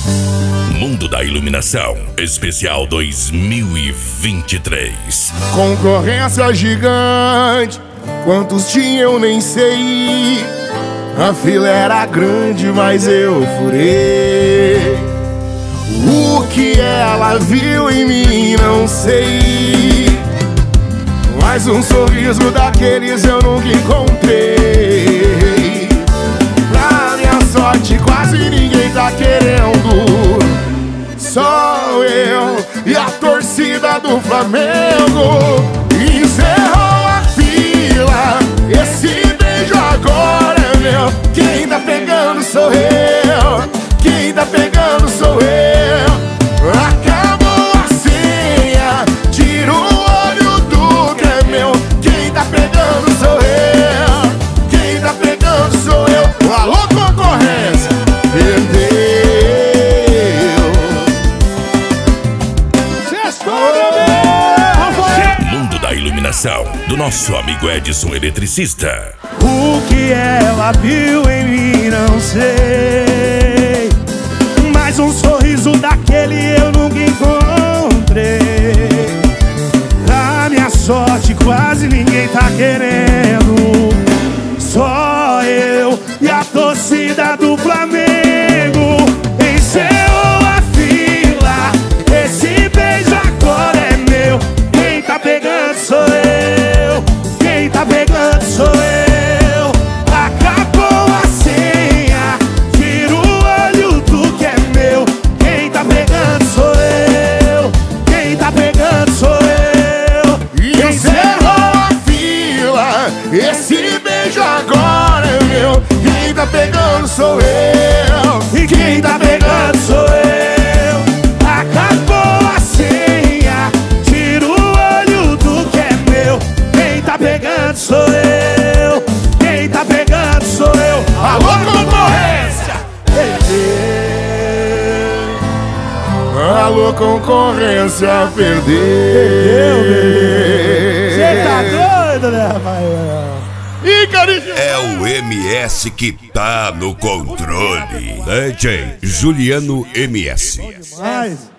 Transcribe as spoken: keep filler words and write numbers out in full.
Mundo da Iluminação, especial dois mil e vinte e três. Concorrência gigante, quantos tinha eu nem sei. A fila era grande, mas eu furei. O que ela viu em mim, não sei. Mas um sorriso daqueles eu nunca encontrei. Pra minha sorte, quase ninguém tá querendo. Só eu e a torcida do Flamengo. Encerrou a fila, esse beijo agora é meu. Quem tá pegando sou eu, quem tá pegando sou eu. Acabou a senha, tira o olho do que é meu. Quem tá pegando sou eu, quem tá pegando sou eu. Alô, concorrência, perdeu. Mundo da Iluminação, do nosso amigo Edson Eletricista. O que ela viu em mim, não sei. Mas um sorriso daquele eu nunca encontrei. A minha sorte quase ninguém tá querendo. Só eu e a torcida do Flamengo. Encerrou a fila, esse beijo agora é meu. Quem tá pegando sou eu, quem tá pegando sou eu. Acabou a senha, tira o olho do que é meu. Quem tá pegando sou eu, quem tá pegando sou eu. Encerrou a fila, esse beijo agora é meu. Quem tá pegando sou eu, E quem tá pegando sou eu. Acabou a senha, tira o olho do que é meu. Quem tá pegando sou eu, quem tá pegando sou eu. alô, concorrência, alô, concorrência, perdeu. Cê tá doido, né, rapaz? Ih, carinho. É o M S que tá no controle. D J Juliano M S. Mas